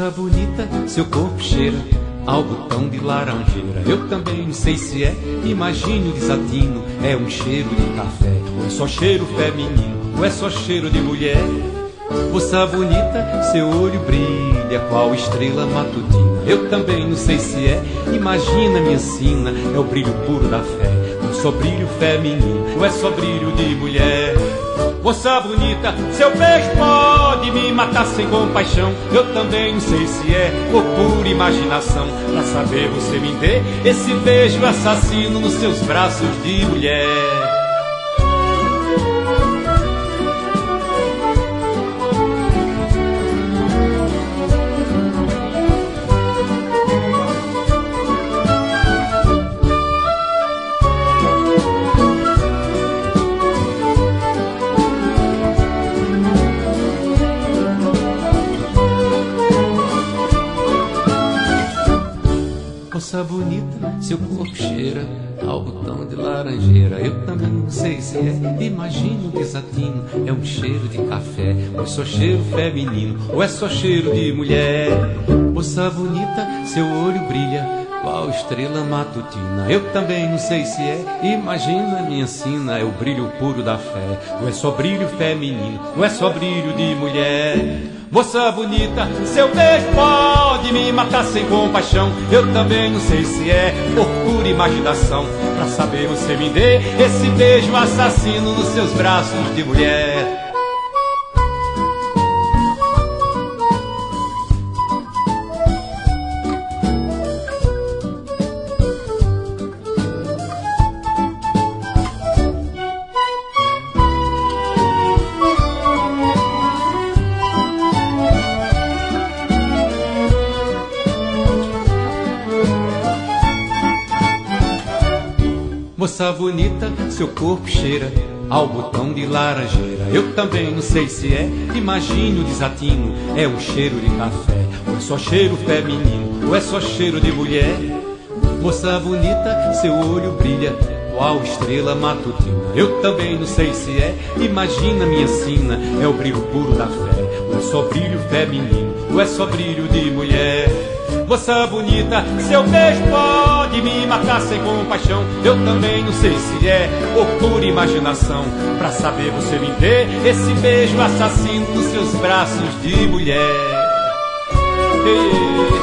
Moça bonita, seu corpo cheira algo tão de laranjeira. Eu também não sei se é, imagino desatino. É um cheiro de café, ou é só cheiro feminino, ou é só cheiro de mulher. Moça bonita, seu olho brilha qual estrela matutina. Eu também não sei se é, imagina minha sina. É o brilho puro da fé, ou é só brilho feminino, ou é só brilho de mulher. Moça bonita, seu beijo pode me matar sem compaixão. Eu também não sei se é por pura imaginação. Pra saber você me dê esse beijo assassino nos seus braços de mulher. Moça bonita, seu corpo cheira algo tão de laranjeira. Eu também não sei se é, imagino desatino. É um cheiro de café, ou é só cheiro feminino, ou é só cheiro de mulher. Moça bonita, seu olho brilha qual estrela matutina. Eu também não sei se é, imagina minha sina. É o brilho puro da fé, ou é só brilho feminino, ou é só brilho de mulher. Moça bonita, seu beijo pode me matar sem compaixão. Eu também não sei se é por pura imaginação. Pra saber você me dê esse beijo assassino nos seus braços de mulher. Moça bonita, seu corpo cheira algo tão de laranjeira. Eu também não sei se é, imagino desatino. É um cheiro de café, ou é só cheiro feminino, ou é só cheiro de mulher. Moça bonita, seu olho brilha qual estrela matutina. Eu também não sei se é, imagina minha sina. É o brilho puro da fé, ou é só brilho feminino, ou é só brilho de mulher. Moça bonita, seu beijo pode me matar sem compaixão. Eu também não sei se é por pura imaginação. Pra saber você me dê esse beijo assassino nos seus braços de mulher.